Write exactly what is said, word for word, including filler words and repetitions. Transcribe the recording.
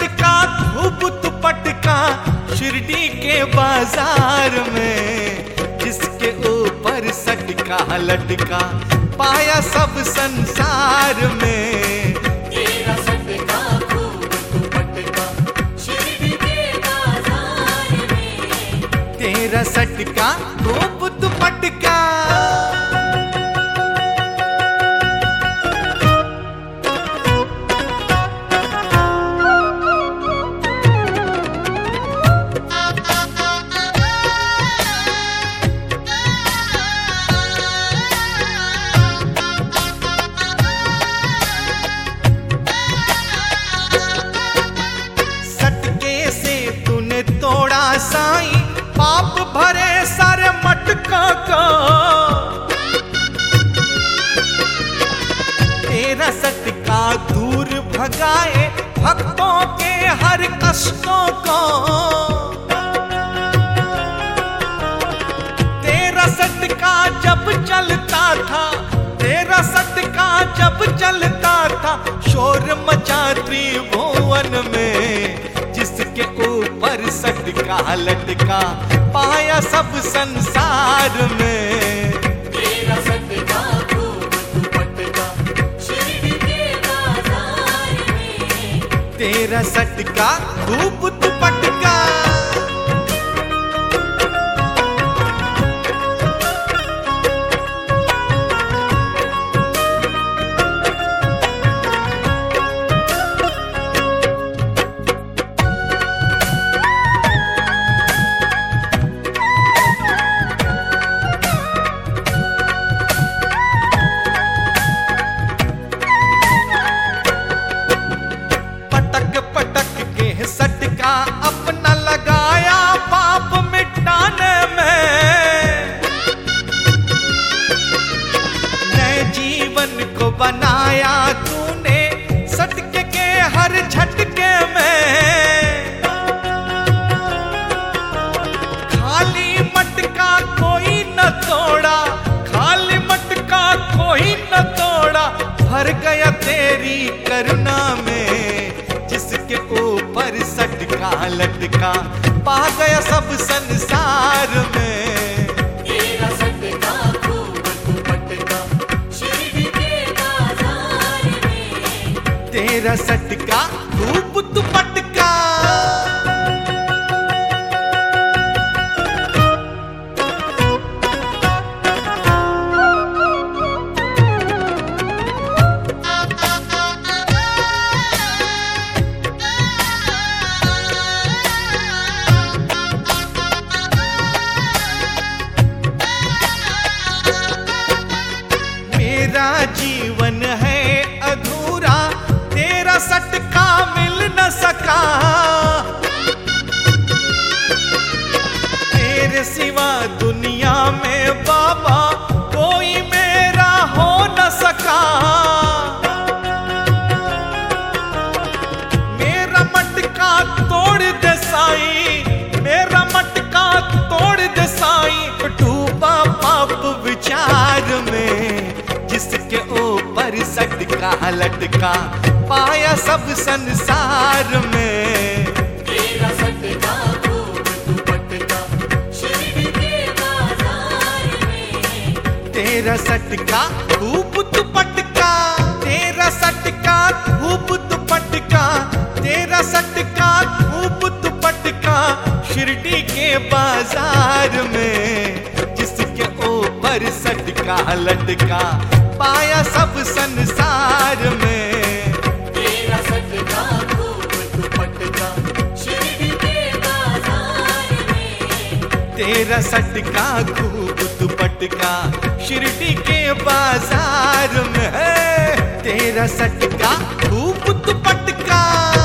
सटका खूब दुपटका शिरडी के बाजार में, जिसके ऊपर सटका लटका पाया सब संसार में। तेरा सटका खूब दुपटका शिरडी के बाजार में, तेरा सटका खूब दुपटका। साईं पाप भरे सारे मटका का, तेरा सटका दूर भगाए भक्तों के हर कष्टों को। तेरा सटका जब चलता था, तेरा सटका जब चलता था शोर मचा त्रिभुवन में, जिसके ऊपर सटका लटका पाया सब संसार में। तेरा सटका खूब दुपटका शिरडी के बाजार में, तेरा सटका खूब दुपटका। सटका अपना लगाया पाप मिटाने में, नए जीवन को बनाया तूने सटके के हर झटके में। खाली मटका कोई न तोड़ा, खाली मटका कोई न तोड़ा, भर गया तेरी करुणा में, जिसके ऊपर सटका लटका पा गया सब संसार में। तेरा सटका खूब दुपटका शिरडी के बाजार में, तेरा सटका खूब दुपटका। मेरा जीवन है अधूरा, तेरा सटका मिल न सका, तेरे सिवा दुनिया में बाबा कोई मेरा हो न सका। मेरा मटका तोड़ दे साईं, मेरा मटका तोड़ दे साईं, डूबा पाप विचार में, जिसके ऊपर सटका लटका पाया सब संसार में। तेरा सटका खूब दुपटका शिरडी के बाजार में, तेरा सटका खूब दुपटका। तेरा सटका खूब दुपटका, तेरा सटका खूब दुपटका शिरडी के बाजार में, जिसके ऊपर सटका लटका पाया सब संसार में। तेरा सटका खूब दुपटका शिरडी के बाजार में, तेरा सटका खूब दुपटका शिरडी के बाजार में है, तेरा सटका खूब दुपटका।